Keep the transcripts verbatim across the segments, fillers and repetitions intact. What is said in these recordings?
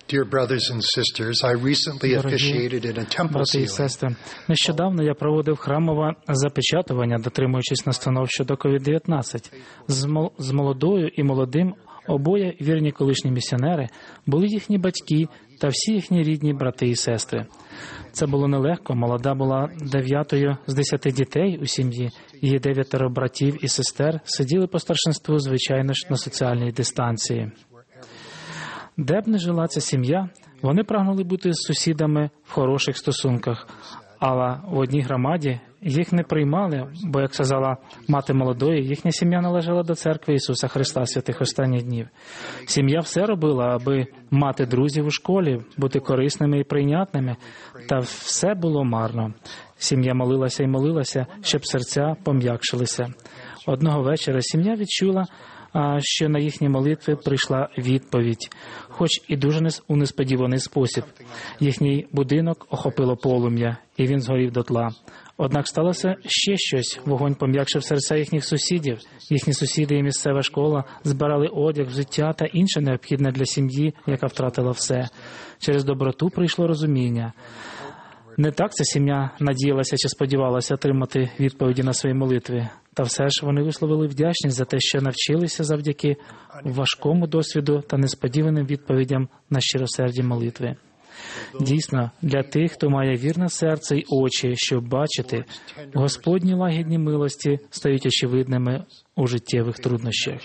Dear brothers and sisters, I recently officiated in a temple брати і sealing. сестри, нещодавно я проводив храмове запечатування, дотримуючись настанов щодо ковід дев'ятнадцять. З мол- з молодою і молодим обоє вірні колишні місіонери були їхні батьки та всі їхні рідні брати і сестри. Це було нелегко. Молода була дев'ятою з десяти дітей у сім'ї. Її дев'ятеро братів і сестер сиділи по старшинству, звичайно ж, на соціальній дистанції. Де б не жила ця сім'я, вони прагнули бути з сусідами в хороших стосунках. Але в одній громаді їх не приймали, бо, як сказала мати молодої, їхня сім'я належала до церкви Ісуса Христа святих останніх днів. Сім'я все робила, аби мати друзів у школі, бути корисними і прийнятними, та все було марно. Сім'я молилася і молилася, щоб серця пом'якшилися. Одного вечора сім'я відчула, що на їхні молитви прийшла відповідь, хоч і дуже у несподіваний спосіб. Їхній будинок охопило полум'я, і він згорів дотла. Однак сталося ще щось. Вогонь пом'якшив серця їхніх сусідів. Їхні сусіди і місцева школа збирали одяг, взуття та інше необхідне для сім'ї, яка втратила все. Через доброту прийшло розуміння. Не так ця сім'я надіялася чи сподівалася отримати відповіді на свої молитви. Та все ж вони висловили вдячність за те, що навчилися завдяки важкому досвіду та несподіваним відповідям на щиросерді молитви. Дійсно, для тих, хто має вірне серце й очі, щоб бачити, Господні лагідні милості стають очевидними у життєвих труднощах.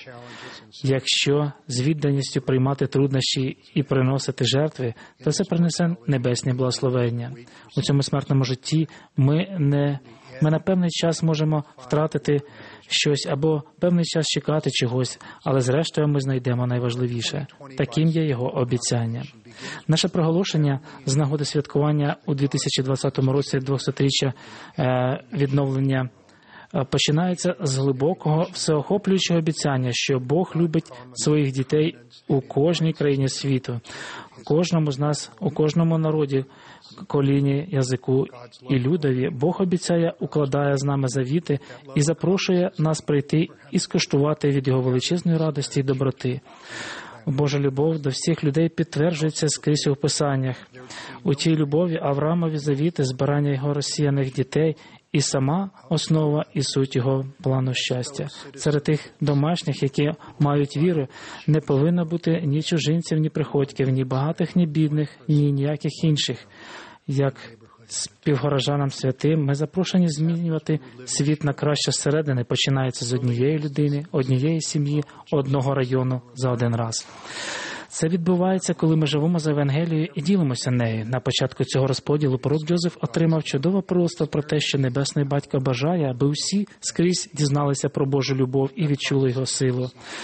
Якщо з відданістю приймати труднощі і приносити жертви, то це принесе небесні благословення. У цьому смертному житті ми не Ми на певний час можемо втратити щось або певний час чекати чогось, але зрештою ми знайдемо найважливіше. Таким є його обіцяння. Наше проголошення з нагоди святкування у дві тисячі двадцятому році двохсотріччя відновлення починається з глибокого, всеохоплюючого обіцяння, що Бог любить своїх дітей у кожній країні світу, кожному з нас, у кожному народі, коліні, язику і людові. Бог обіцяє, укладає з нами завіти і запрошує нас прийти і скуштувати від Його величезної радості і доброти. Божа любов до всіх людей підтверджується скрізь у Писаннях. У тій любові Авраамові завіти, збирання його розсіяних дітей і сама основа і суть його плану щастя. Серед тих домашніх, які мають віру, не повинно бути ні чужинців, ні приходьків, ні багатих, ні бідних, ні ніяких інших. Як співгорожанам святим, ми запрошені змінювати світ на краще зсередини, починається з однієї людини, однієї сім'ї, одного району за один раз. Це відбувається, коли ми живемо за Евангелією і ділимося нею. На початку цього розподілу пророк Джозеф отримав чудове пророцтво про те, що Небесний Батько бажає, аби усі скрізь дізналися про Божу любов і відчули його силу.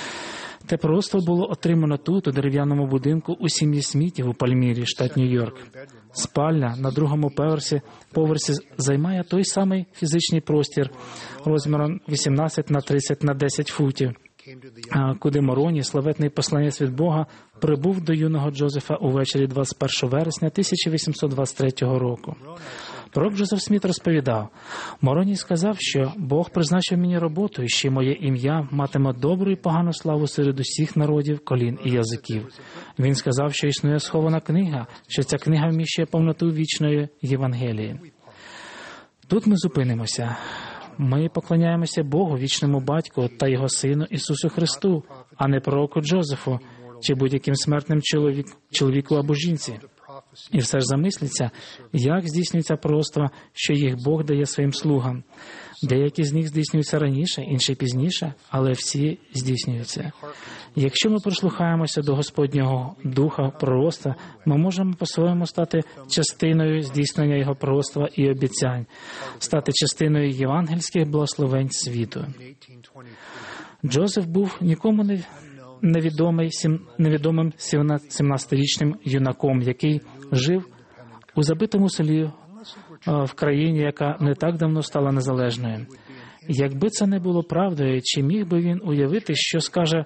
Те пророцтво було отримано тут, у дерев'яному будинку у сім'ї Смітів у Пальмірі, штат Нью-Йорк. Спальня на другому поверсі, поверсі займає той самий фізичний простір розміром вісімнадцять на тридцять на десять футів, куди Мороні, славетний посланець від Бога, прибув до юного Джозефа увечері двадцять першого вересня тисяча вісімсот двадцять третього року. Пророк Джозеф Сміт розповідав, Мороні сказав, що Бог призначив мені роботу, і ще моє ім'я матиме добру і погану славу серед усіх народів, колін і язиків. Він сказав, що існує схована книга, що ця книга вміщує повноту вічної Євангелії. Тут ми зупинимося. Ми поклоняємося Богу, вічному Батьку та Його Сину Ісусу Христу, а не пророку Джозефу чи будь-яким смертним чоловік, чоловіку або жінці. І все ж замисліться, як здійснюється пророцтво, що їх Бог дає своїм слугам. Деякі з них здійснюються раніше, інші пізніше, але всі здійснюються. Якщо ми прислухаємося до Господнього Духа пророцтва, ми можемо по-своєму стати частиною здійснення Його пророцтва і обіцянь, стати частиною євангельських благословень світу. Джозеф був нікому не невідомий, невідомим сімнадцятирічним юнаком, який жив у забитому селі в країні, яка не так давно стала незалежною. Якби це не було правдою, чи міг би він уявити, що скаже,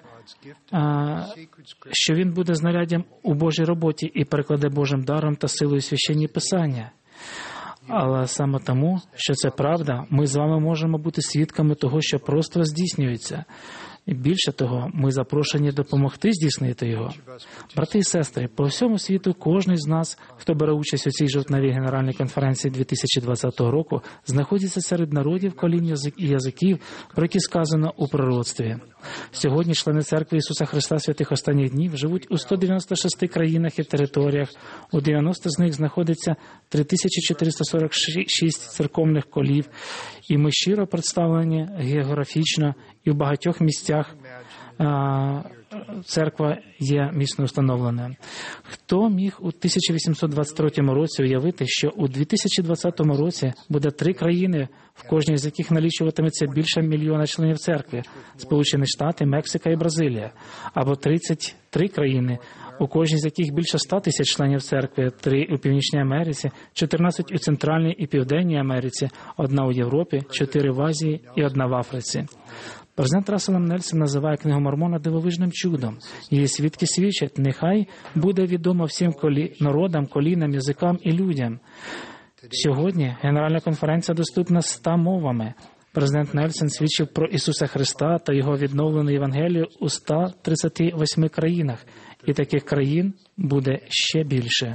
що він буде знаряддям у Божій роботі і перекладе Божим даром та силою священні писання? Але саме тому, що це правда, ми з вами можемо бути свідками того, що просто здійснюється. І більше того, ми запрошені допомогти здійснити його. Брати і сестри, по всьому світу кожен з нас, хто бере участь у цій жовтневій генеральній конференції дві тисячі двадцятого року, знаходиться серед народів, колін і язиків, про які сказано у пророцтві. Сьогодні члени Церкви Ісуса Христа святих останніх днів живуть у сто дев'яносто шести країнах і територіях. У дев'яноста з них знаходиться три тисячі чотириста сорок шість церковних колів, і ми щиро представлені географічно, і в багатьох місцях а, церква є міцно встановленою. Хто міг у тисяча вісімсот двадцять третьому році уявити, що у дві тисячі двадцятому році буде три країни, в кожній з яких налічуватиметься більше мільйона членів церкви – Сполучені Штати, Мексика і Бразилія, або тридцять три країни, у кожній з яких більше ста тисяч членів церкви, три у Північній Америці, чотирнадцять у Центральній і Південній Америці, одна у Європі, чотири в Азії і одна в Африці. Президент Рассел М. Нельсон називає Книгу Мормона дивовижним чудом. Її свідки свідчать, нехай буде відомо всім колі... народам, колінам, язикам і людям. Сьогодні Генеральна конференція доступна ста мовами. Президент Нельсон свідчив про Ісуса Христа та Його відновлену Євангелію у ста тридцяти восьми країнах. І таких країн буде ще більше.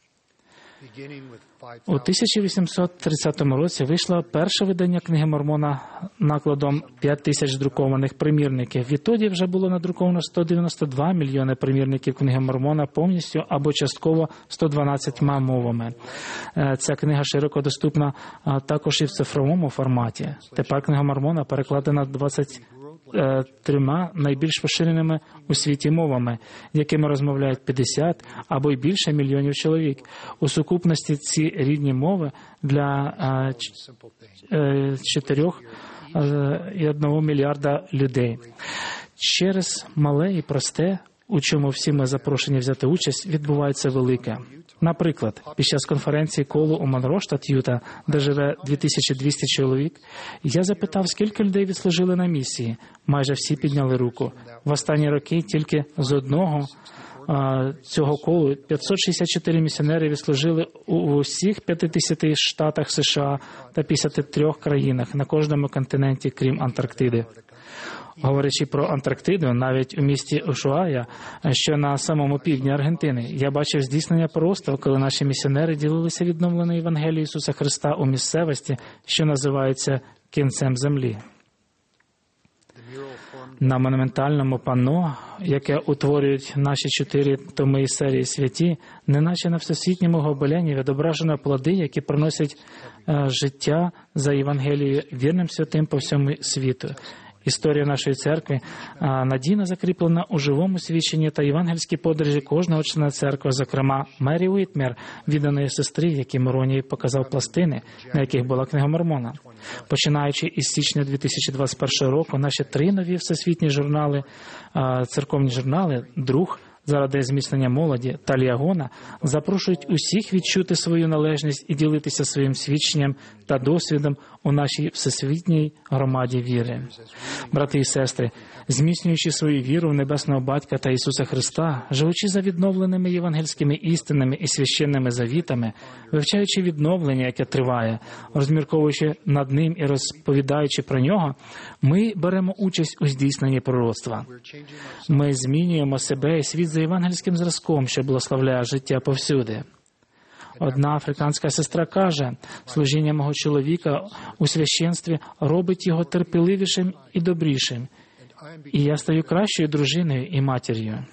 У тисяча вісімсот тридцятому році вийшло перше видання Книги Мормона накладом п'ять тисяч друкованих примірників. Відтоді вже було надруковано сто дев'яносто два мільйони примірників Книги Мормона повністю або частково сто дванадцятьма мовами. Ця книга широко доступна також і в цифровому форматі. Тепер Книга Мормона перекладена двадцять трьома найбільш поширеними у світі мовами, якими розмовляють п'ятдесят або й більше мільйонів чоловік. У сукупності ці рідні мови для чотирьох і одного мільярда людей. Через мале і просте, у чому всі ми запрошені взяти участь, відбувається велике. Наприклад, під час конференції колу у Монро, штат Юта, де живе дві тисячі двісті чоловік, я запитав, скільки людей відслужили на місії. Майже всі підняли руку. В останні роки тільки з одного а, цього колу п'ятсот шістдесят чотири місіонери відслужили у усіх п'ятдесяти штатах США та п'ятдесяти трьох країнах на кожному континенті, крім Антарктиди. Говорячи про Антарктиду, навіть у місті Ушуая, що на самому півдні Аргентини, я бачив здійснення пророцтва, коли наші місіонери ділилися відновленою Євангелією Ісуса Христа у місцевості, що називається кінцем землі. На монументальному панно, яке утворюють наші чотири томи із серії «Святі», неначе на всесвітньому гобеленні відображено плоди, які приносять е, життя за Євангелією вірним святим по всьому світу. Історія нашої церкви надійно закріплена у живому свідченні та євангельській подорожі кожного члена церкви, зокрема Мері Уітмер, відданої сестри, якій Мороні показав пластини, на яких була Книга Мормона. Починаючи із січня дві тисячі двадцять першого року, наші три нові всесвітні журнали, церковні журнали «Друг», заради зміцнення молоді та Ліагона запрошують усіх відчути свою належність і ділитися своїм свідченням та досвідом у нашій всесвітній громаді віри. Брати і сестри, зміцнюючи свою віру в Небесного Батька та Ісуса Христа, живучи за відновленими євангельськими істинами і священними завітами, вивчаючи відновлення, яке триває, розмірковуючи над ним і розповідаючи про нього, ми беремо участь у здійсненні пророцтва. Ми змінюємо себе і світ за євангельським зразком, що благословляє життя повсюди. Одна африканська сестра каже, служіння мого чоловіка у священстві робить його терпеливішим і добрішим, і я стаю кращою дружиною і матір'ю.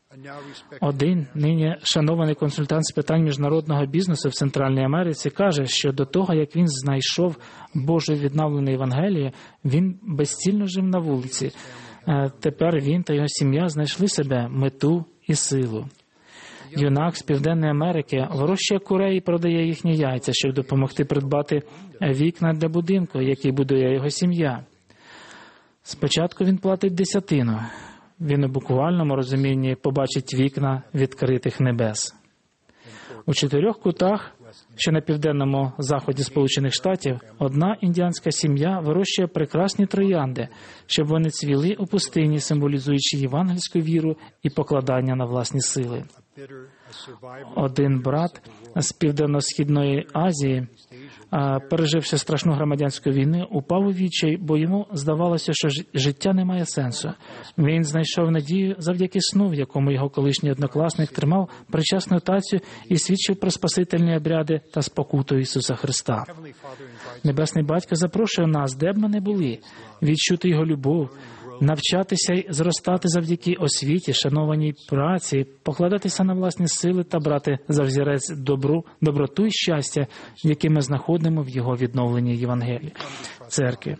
Один нині шанований консультант з питань міжнародного бізнесу в Центральній Америці каже, що до того, як він знайшов Божу відновлену Євангелію, він безцільно жив на вулиці. Тепер він та його сім'я знайшли себе мету і силу. Юнак з Південної Америки вирощує курей і продає їхні яйця, щоб допомогти придбати вікна для будинку, який будує його сім'я. Спочатку він платить десятину. Він у буквальному розумінні побачить вікна відкритих небес. У чотирьох кутах, що на південному заході Сполучених Штатів, одна індіанська сім'я вирощує прекрасні троянди, щоб вони цвіли у пустині, символізуючи євангельську віру і покладання на власні сили. Один брат з Південно-Східної Азії, переживши страшну громадянську війну, упав у відчай, бо йому здавалося, що життя не має сенсу. Він знайшов надію завдяки сну, в якому його колишній однокласник тримав причасну тацю і свідчив про спасительні обряди та спокуту Ісуса Христа. Небесний Батько запрошує нас, де б ми не були, відчути Його любов, навчатися й зростати завдяки освіті, шанованій праці, покладатися на власні сили та брати за взірець добру, доброту і щастя, які ми знаходимо в Його відновленій Євангелії, церкві.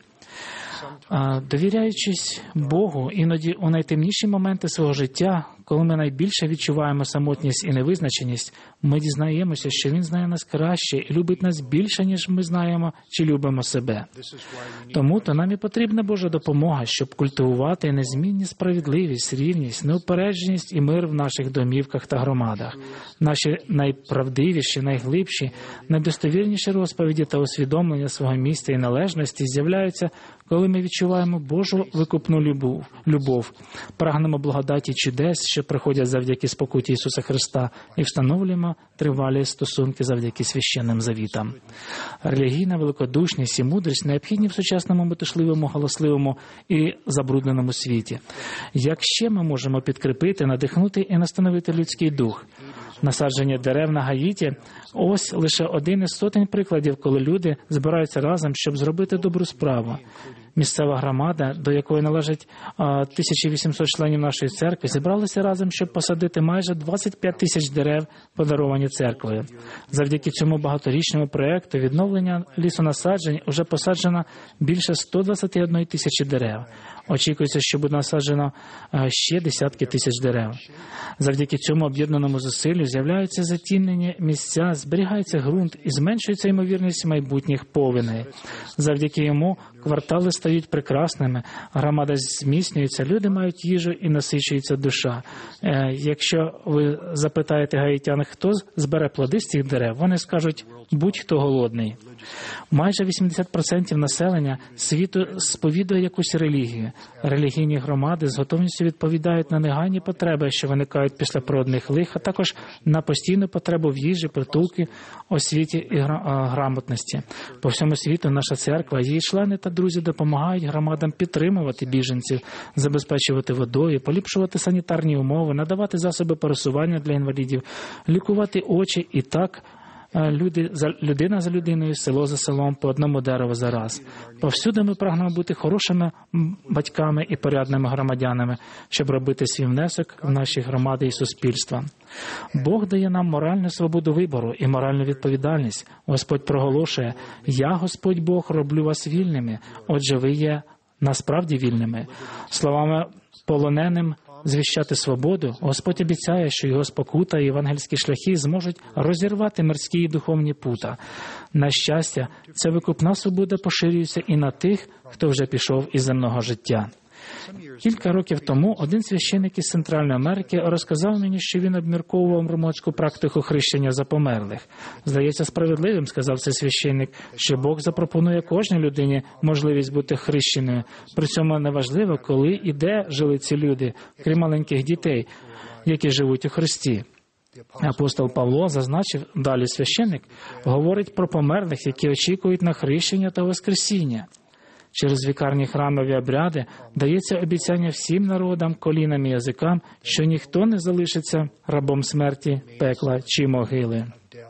Довіряючись Богу, іноді у найтемніші моменти свого життя, коли ми найбільше відчуваємо самотність і невизначеність, ми дізнаємося, що Він знає нас краще і любить нас більше, ніж ми знаємо чи любимо себе. Тому-то нам і потрібна Божа допомога, щоб культивувати незмінні справедливість, рівність, неупередженість і мир в наших домівках та громадах. Наші найправдивіші, найглибші, найдостовірніші розповіді та усвідомлення свого місця і належності з'являються, коли ми відчуваємо Божу викупну любов, любов, прагнемо благодаті чудес, що приходять завдяки спокуті Ісуса Христа, і встановлюємо тривалі стосунки завдяки священним завітам. Релігійна великодушність і мудрість необхідні в сучасному метушливому, галасливому і забрудненому світі. Як ще ми можемо підкріпити, надихнути і настановити людський дух? Насадження дерев на Гаїті – ось лише один із сотень прикладів, коли люди збираються разом, щоб зробити добру справу. Місцева громада, до якої належить а, тисяча вісімсот членів нашої церкви, зібралися разом, щоб посадити майже двадцять п'ять тисяч дерев, подаровані церквою. Завдяки цьому багаторічному проєкту відновлення лісонасаджень уже посаджено більше сто двадцять одної тисячі дерев. Очікується, що буде насаджено а, ще десятки тисяч дерев. Завдяки цьому об'єднаному зусиллю з'являються затінені місця, зберігається ґрунт і зменшується ймовірність майбутніх повеней. Завдяки йому квартали стають прекрасними, громада зміцнюється, люди мають їжу і насичується душа. Е, якщо ви запитаєте гаїтян, хто збере плоди з цих дерев, вони скажуть, будь-хто голодний. Майже вісімдесят відсотків населення світу сповідує якусь релігію. Релігійні громади з готовністю відповідають на негайні потреби, що виникають після природних лих, а також на постійну потребу в їжі, притулки, освіті і грамотності. По всьому світу наша церква, її члени та друзі допомагають громадам підтримувати біженців, забезпечувати водою, поліпшувати санітарні умови, надавати засоби пересування для інвалідів, лікувати очі і так люди за людина за людиною, село за селом, по одному дереву за раз. Повсюди ми прагнемо бути хорошими батьками і порядними громадянами, щоб робити свій внесок в наші громади і суспільства. Бог дає нам моральну свободу вибору і моральну відповідальність. Господь проголошує: «Я, Господь Бог, роблю вас вільними, отже ви є насправді вільними». Словами полоненим звіщати свободу, Господь обіцяє, що його спокута і євангельські шляхи зможуть розірвати мирські і духовні пута. На щастя, ця викупна свобода поширюється і на тих, хто вже пішов із земного життя. Кілька років тому один священик із Центральної Америки розказав мені, що він обмірковував громадську практику хрещення за померлих. Здається справедливим, сказав цей священик, що Бог запропонує кожній людині можливість бути хрещеною. При цьому неважливо, коли і де жили ці люди, крім маленьких дітей, які живуть у Христі. Апостол Павло зазначив, далі священик говорить про померлих, які очікують на хрещення та воскресіння. Через вікарні храмові обряди дається обіцяння всім народам, колінам і язикам, що ніхто не залишиться рабом смерті, пекла чи могили.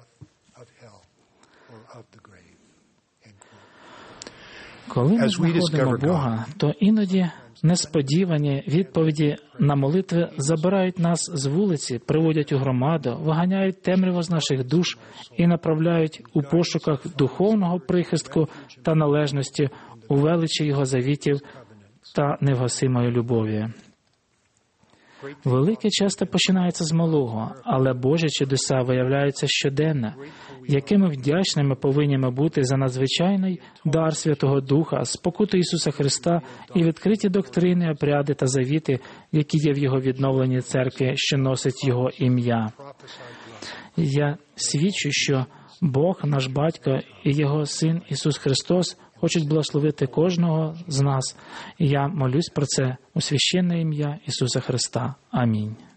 Коли ми знаходимо Бога, то іноді несподівані відповіді на молитви забирають нас з вулиці, приводять у громаду, виганяють темряву з наших душ і направляють у пошуках духовного прихистку та належності у величі Його завітів та невгасимої любові. Велике часто починається з малого, але Божі чудеса виявляються щоденно. Якими вдячними повинні ми бути за надзвичайний дар Святого Духа, спокуту Ісуса Христа і відкриті доктрини, обряди та завіти, які є в Його відновленій церкві, що носить Його ім'я. Я свідчу, що Бог, наш Батько і Його Син Ісус Христос хочуть благословити кожного з нас. І я молюсь про це у священне ім'я Ісуса Христа. Амінь.